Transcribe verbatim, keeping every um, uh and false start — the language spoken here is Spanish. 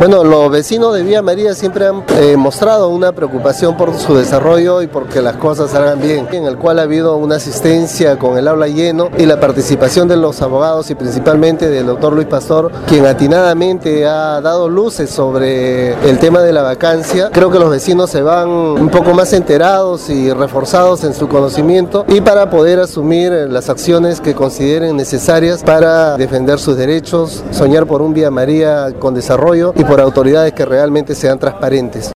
Bueno, los vecinos de Villa María siempre han eh, mostrado una preocupación por su desarrollo y porque las cosas salgan bien, en el cual ha habido una asistencia con el aula lleno y la participación de los abogados y principalmente del doctor Luis Pastor, quien atinadamente ha dado luces sobre el tema de la vacancia. Creo que los vecinos se van un poco más enterados y reforzados en su conocimiento y para poder asumir las acciones que consideren necesarias para defender sus derechos, soñar por un Villa María con desarrollo y por autoridades que realmente sean transparentes.